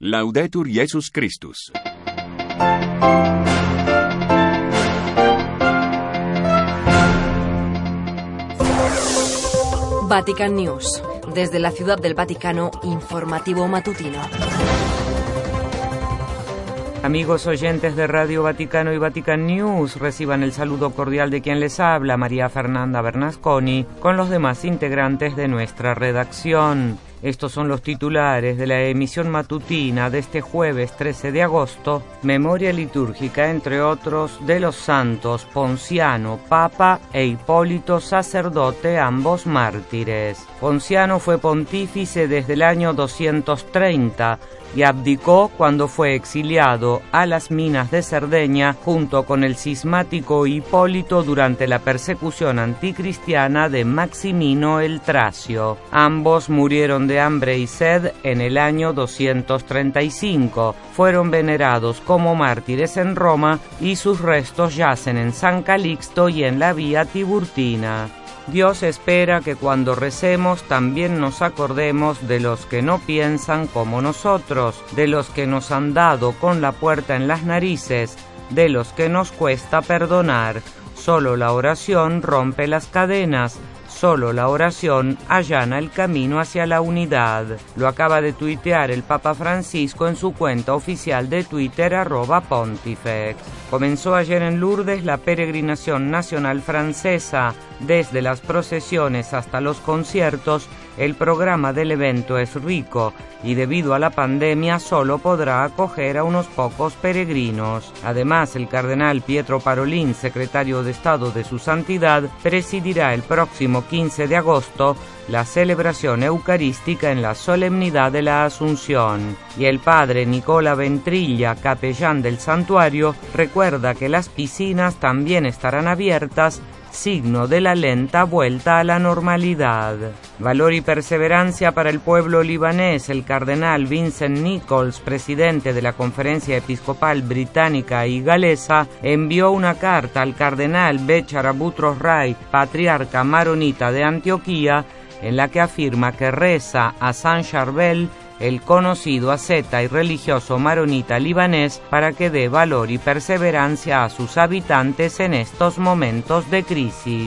Laudetur Jesus Christus. Vatican News. Desde la Ciudad del Vaticano, informativo matutino. Amigos oyentes de Radio Vaticano y Vatican News, reciban el saludo cordial de quien les habla, María Fernanda Bernasconi, con los demás integrantes de nuestra redacción. Estos son los titulares de la emisión matutina de este jueves 13 de agosto, memoria litúrgica, entre otros, de los santos Ponciano, Papa, e Hipólito, sacerdote, ambos mártires. Ponciano fue pontífice desde el año 230 y abdicó cuando fue exiliado a las minas de Cerdeña junto con el cismático Hipólito durante la persecución anticristiana de Maximino el Tracio. Ambos murieron de hambre y sed en el año 235. Fueron venerados como mártires en Roma y sus restos yacen en San Calixto y en la Vía Tiburtina. Dios espera que cuando recemos también nos acordemos de los que no piensan como nosotros, de los que nos han dado con la puerta en las narices, de los que nos cuesta perdonar. Solo la oración rompe las cadenas. Solo la oración allana el camino hacia la unidad. Lo acaba de tuitear el Papa Francisco en su cuenta oficial de Twitter @Pontifex. Comenzó ayer en Lourdes la peregrinación nacional francesa. Desde las procesiones hasta los conciertos, el programa del evento es rico y debido a la pandemia solo podrá acoger a unos pocos peregrinos. Además, el cardenal Pietro Parolin, secretario de Estado de su Santidad, presidirá el próximo 15 de agosto la celebración eucarística en la solemnidad de la Asunción. Y el padre Nicola Ventriglia, capellán del santuario, recuerda que las piscinas también estarán abiertas, signo de la lenta vuelta a la normalidad. Valor y perseverancia para el pueblo libanés. El cardenal Vincent Nichols, presidente de la Conferencia Episcopal Británica y Galesa, envió una carta al cardenal Bechara Boutros Ghali, patriarca maronita de Antioquía, en la que afirma que reza a San Charbel, el conocido asceta y religioso maronita libanés, para que dé valor y perseverancia a sus habitantes en estos momentos de crisis.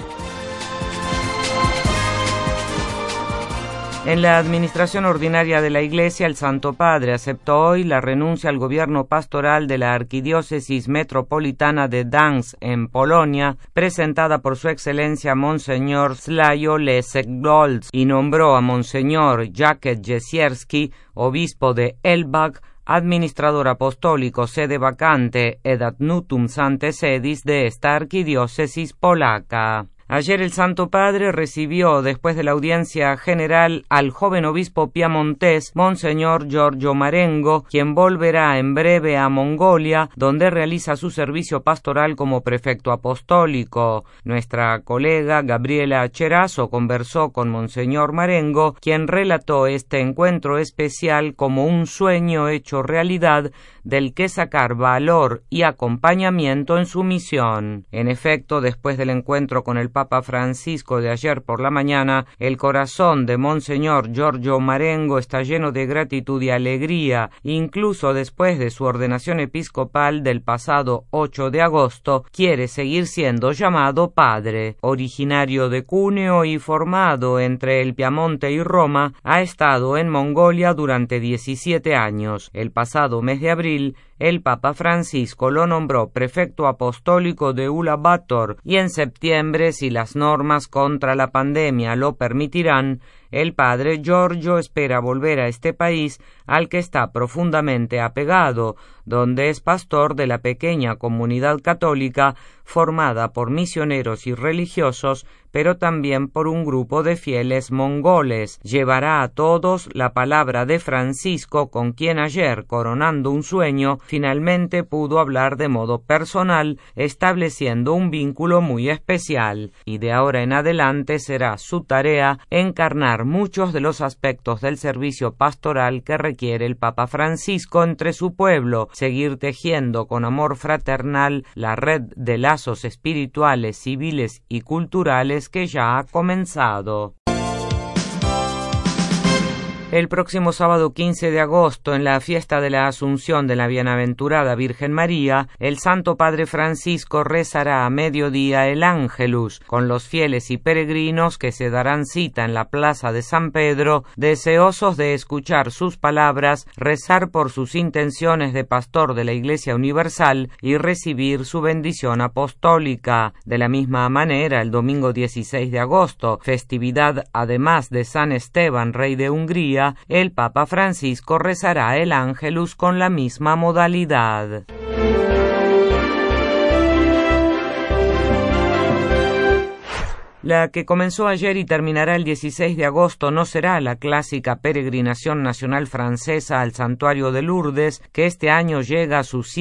En la administración ordinaria de la Iglesia, el Santo Padre aceptó hoy la renuncia al gobierno pastoral de la Arquidiócesis Metropolitana de Gdańsk, en Polonia, presentada por su excelencia Monseñor Slajo Leszek Golc, y nombró a Monseñor Jacek Jesierski, obispo de Elbląg, administrador apostólico sede vacante ed ad nutum Sanctae Sedis de esta arquidiócesis polaca. Ayer el Santo Padre recibió, después de la audiencia general, al joven obispo piamontés, Monseñor Giorgio Marengo, quien volverá en breve a Mongolia, donde realiza su servicio pastoral como prefecto apostólico. Nuestra colega Gabriela Cherazo conversó con Monseñor Marengo, quien relató este encuentro especial como un sueño hecho realidad, del que sacar valor y acompañamiento en su misión. En efecto, después del encuentro con el Papa Francisco de ayer por la mañana, el corazón de Monseñor Giorgio Marengo está lleno de gratitud y alegría, incluso después de su ordenación episcopal del pasado 8 de agosto, quiere seguir siendo llamado padre. Originario de Cuneo y formado entre el Piamonte y Roma, ha estado en Mongolia durante 17 años. El pasado mes de abril, el Papa Francisco lo nombró prefecto apostólico de Ulaanbaatar y en septiembre, si las normas contra la pandemia lo permitirán, el padre Giorgio espera volver a este país al que está profundamente apegado, donde es pastor de la pequeña comunidad católica formada por misioneros y religiosos, pero también por un grupo de fieles mongoles. Llevará a todos la palabra de Francisco, con quien ayer, coronando un sueño, finalmente pudo hablar de modo personal, estableciendo un vínculo muy especial, y de ahora en adelante será su tarea encarnar muchos de los aspectos del servicio pastoral que requiere el Papa Francisco entre su pueblo, seguir tejiendo con amor fraternal la red de lazos espirituales, civiles y culturales que ya ha comenzado. El próximo sábado 15 de agosto, en la fiesta de la Asunción de la Bienaventurada Virgen María, el Santo Padre Francisco rezará a mediodía el Ángelus con los fieles y peregrinos que se darán cita en la plaza de San Pedro, deseosos de escuchar sus palabras, rezar por sus intenciones de pastor de la Iglesia Universal y recibir su bendición apostólica. De la misma manera, el domingo 16 de agosto, festividad además de San Esteban, rey de Hungría, el Papa Francisco rezará el Ángelus con la misma modalidad. La que comenzó ayer y terminará el 16 de agosto no será la clásica peregrinación nacional francesa al Santuario de Lourdes, que este año llega a su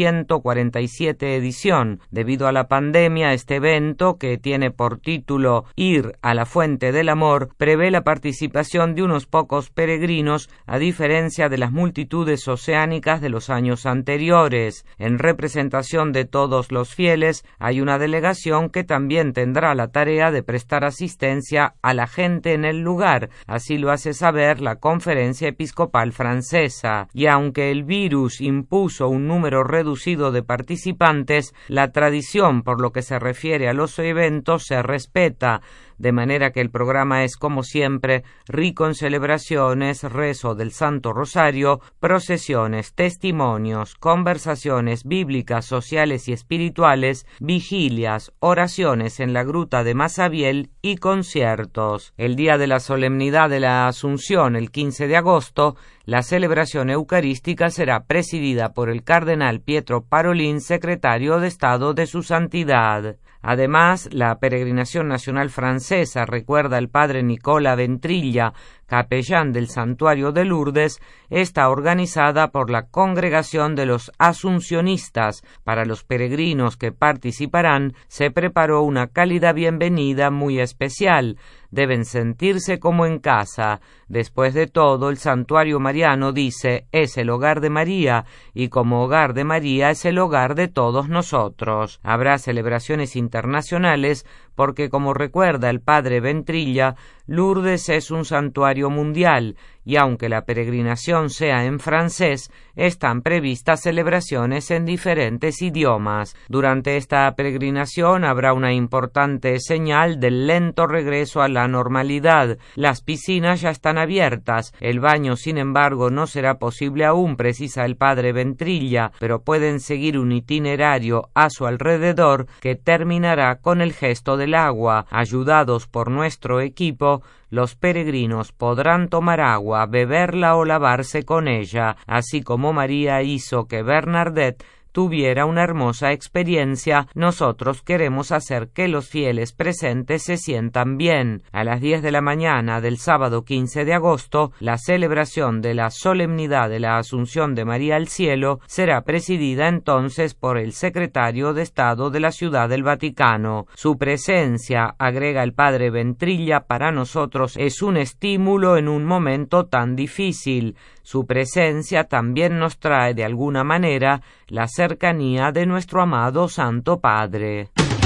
147 edición. Debido a la pandemia, este evento, que tiene por título Ir a la Fuente del Amor, prevé la participación de unos pocos peregrinos, a diferencia de las multitudes oceánicas de los años anteriores. En representación de todos los fieles, hay una delegación que también tendrá la tarea de prestar asistencia a la gente en el lugar, así lo hace saber la Conferencia Episcopal Francesa. Y aunque el virus impuso un número reducido de participantes, la tradición por lo que se refiere a los eventos se respeta, de manera que el programa es, como siempre, rico en celebraciones, rezo del Santo Rosario, procesiones, testimonios, conversaciones bíblicas, sociales y espirituales, vigilias, oraciones en la gruta de Masabiel y conciertos. El día de la solemnidad de la Asunción, el 15 de agosto, la celebración eucarística será presidida por el cardenal Pietro Parolin, secretario de Estado de su Santidad. Además, la peregrinación nacional francesa, recuerda el padre Nicola Ventrilla, capellán del Santuario de Lourdes, está organizada por la Congregación de los Asuncionistas. Para los peregrinos que participarán, se preparó una cálida bienvenida muy especial. Deben sentirse como en casa. Después de todo, el santuario mariano, dice, es el hogar de María, y como hogar de María es el hogar de todos nosotros. Habrá celebraciones internacionales porque, como recuerda el padre Ventrilla, Lourdes es un santuario mundial, y aunque la peregrinación sea en francés, están previstas celebraciones en diferentes idiomas. Durante esta peregrinación habrá una importante señal del lento regreso a la normalidad. Las piscinas ya están abiertas, el baño, sin embargo, no será posible aún, precisa el padre Ventrilla, pero pueden seguir un itinerario a su alrededor que terminará con el gesto del agua. Ayudados por nuestro equipo, los peregrinos podrán tomar agua, beberla o lavarse con ella, así como María hizo que Bernadette tuviera una hermosa experiencia. Nosotros queremos hacer que los fieles presentes se sientan bien. A las 10 de la mañana del sábado 15 de agosto, la celebración de la solemnidad de la Asunción de María al Cielo será presidida entonces por el secretario de Estado de la Ciudad del Vaticano. Su presencia, agrega el padre Ventrilla, para nosotros es un estímulo en un momento tan difícil. Su presencia también nos trae de alguna manera la cercanía de nuestro amado Santo Padre.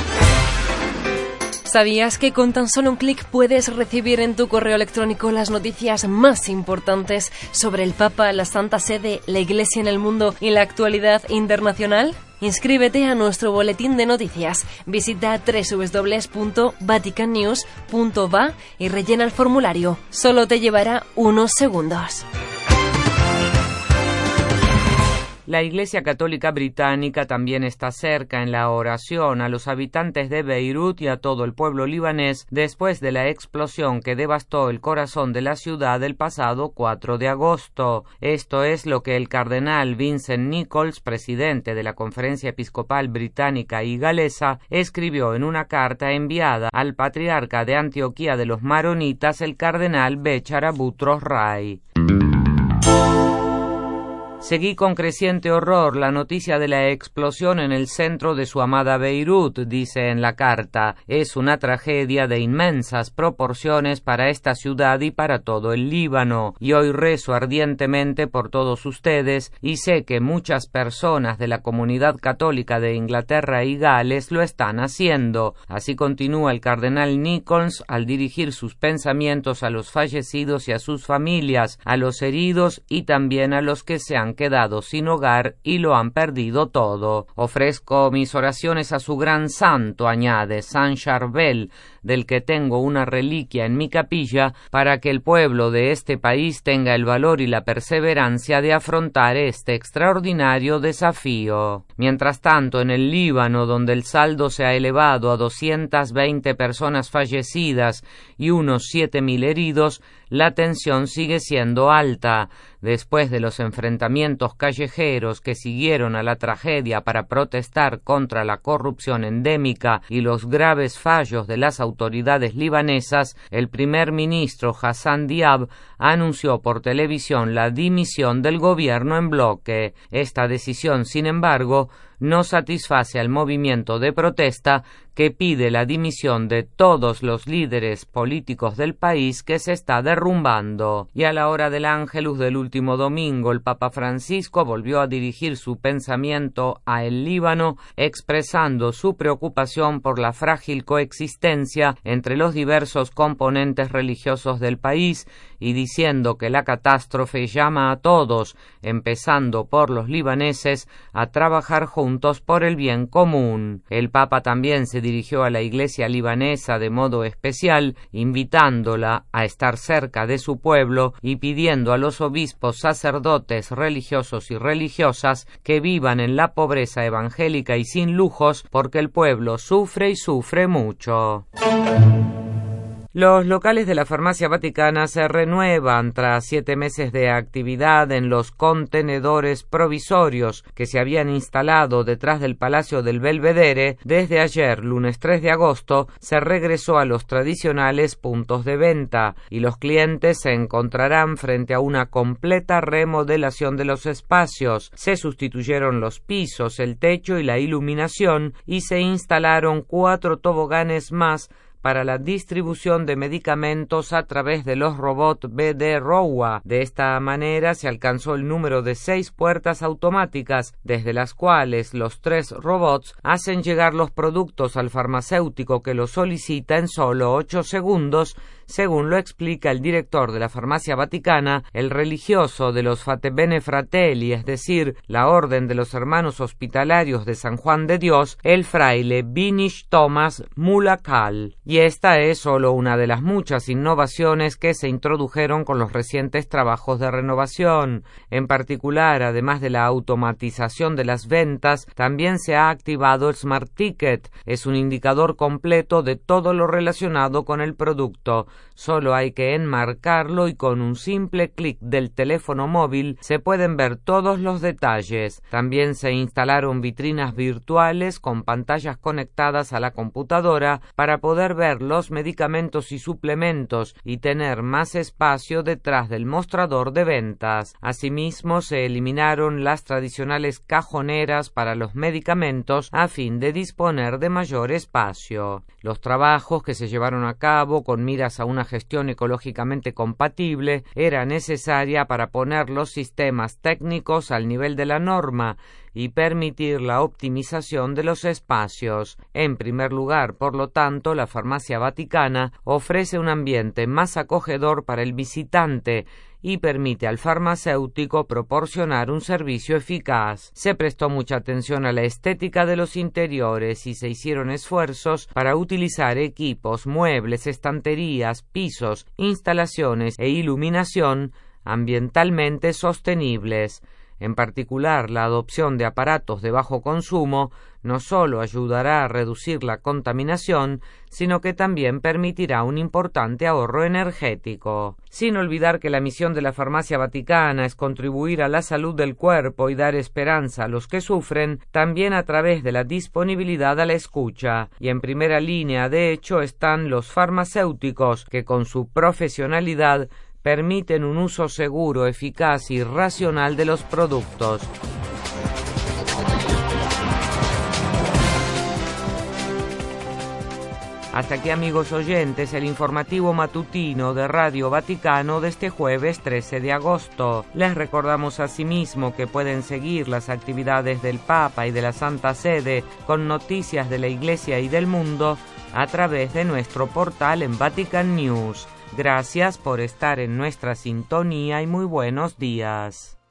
¿Sabías que con tan solo un clic puedes recibir en tu correo electrónico las noticias más importantes sobre el Papa, la Santa Sede, la Iglesia en el mundo y la actualidad internacional? Inscríbete a nuestro boletín de noticias. Visita www.vaticannews.va y rellena el formulario. Solo te llevará unos segundos. La Iglesia Católica Británica también está cerca en la oración a los habitantes de Beirut y a todo el pueblo libanés después de la explosión que devastó el corazón de la ciudad el pasado 4 de agosto. Esto es lo que el cardenal Vincent Nichols, presidente de la Conferencia Episcopal Británica y Galesa, escribió en una carta enviada al patriarca de Antioquía de los Maronitas, el cardenal Bechara Boutros Rai. Seguí con creciente horror la noticia de la explosión en el centro de su amada Beirut, dice en la carta. Es una tragedia de inmensas proporciones para esta ciudad y para todo el Líbano, y hoy rezo ardientemente por todos ustedes, y sé que muchas personas de la comunidad católica de Inglaterra y Gales lo están haciendo. Así continúa el cardenal Nichols al dirigir sus pensamientos a los fallecidos y a sus familias, a los heridos y también a los que se han quedado sin hogar y lo han perdido todo. Ofrezco mis oraciones a su gran santo, añade, San Charbel, del que tengo una reliquia en mi capilla, para que el pueblo de este país tenga el valor y la perseverancia de afrontar este extraordinario desafío. Mientras tanto, en el Líbano, donde el saldo se ha elevado a 220 personas fallecidas y unos 7.000 heridos, la tensión sigue siendo alta. Después de los enfrentamientos callejeros que siguieron a la tragedia para protestar contra la corrupción endémica y los graves fallos de las autoridades libanesas, el primer ministro Hassan Diab anunció por televisión la dimisión del gobierno en bloque. Esta decisión, sin embargo, no satisface al movimiento de protesta que pide la dimisión de todos los líderes políticos del país que se está derrumbando. Y a la hora del Ángelus del último domingo, el Papa Francisco volvió a dirigir su pensamiento a el Líbano, expresando su preocupación por la frágil coexistencia entre los diversos componentes religiosos del país y diciendo que la catástrofe llama a todos, empezando por los libaneses, a trabajar juntos por el bien común. El Papa también se dirigió a la Iglesia libanesa de modo especial, invitándola a estar cerca de su pueblo y pidiendo a los obispos, sacerdotes, religiosos y religiosas que vivan en la pobreza evangélica y sin lujos, porque el pueblo sufre y sufre mucho. Los locales de la Farmacia Vaticana se renuevan tras 7 meses de actividad en los contenedores provisorios que se habían instalado detrás del Palacio del Belvedere. Desde ayer, lunes 3 de agosto, se regresó a los tradicionales puntos de venta y los clientes se encontrarán frente a una completa remodelación de los espacios. Se sustituyeron los pisos, el techo y la iluminación y se instalaron 4 toboganes más para la distribución de medicamentos a través de los robots BD Rowa. De esta manera se alcanzó el número de 6 puertas automáticas, desde las cuales los 3 robots hacen llegar los productos al farmacéutico que lo solicita en solo 8 segundos, según lo explica el director de la Farmacia Vaticana, el religioso de los Fatebene Fratelli, es decir, la Orden de los Hermanos Hospitalarios de San Juan de Dios, el fraile Binish Thomas Mulakal. Y esta es solo una de las muchas innovaciones que se introdujeron con los recientes trabajos de renovación. En particular, además de la automatización de las ventas, también se ha activado el Smart Ticket. Es un indicador completo de todo lo relacionado con el producto. Solo hay que enmarcarlo y con un simple clic del teléfono móvil se pueden ver todos los detalles. También se instalaron vitrinas virtuales con pantallas conectadas a la computadora para poder ver los medicamentos y suplementos y tener más espacio detrás del mostrador de ventas. Asimismo, se eliminaron las tradicionales cajoneras para los medicamentos a fin de disponer de mayor espacio. Los trabajos que se llevaron a cabo con miras a una gestión ecológicamente compatible era necesaria para poner los sistemas técnicos al nivel de la norma y permitir la optimización de los espacios. En primer lugar, por lo tanto, la Farmacia Vaticana ofrece un ambiente más acogedor para el visitante y permite al farmacéutico proporcionar un servicio eficaz. Se prestó mucha atención a la estética de los interiores y se hicieron esfuerzos para utilizar equipos, muebles, estanterías, pisos, instalaciones e iluminación ambientalmente sostenibles. En particular, la adopción de aparatos de bajo consumo no solo ayudará a reducir la contaminación, sino que también permitirá un importante ahorro energético. Sin olvidar que la misión de la Farmacia Vaticana es contribuir a la salud del cuerpo y dar esperanza a los que sufren, también a través de la disponibilidad a la escucha. Y en primera línea, de hecho, están los farmacéuticos, que con su profesionalidad permiten un uso seguro, eficaz y racional de los productos. Hasta aquí, amigos oyentes, el informativo matutino de Radio Vaticano de este jueves 13 de agosto. Les recordamos asimismo que pueden seguir las actividades del Papa y de la Santa Sede con noticias de la Iglesia y del mundo a través de nuestro portal en Vatican News. Gracias por estar en nuestra sintonía y muy buenos días.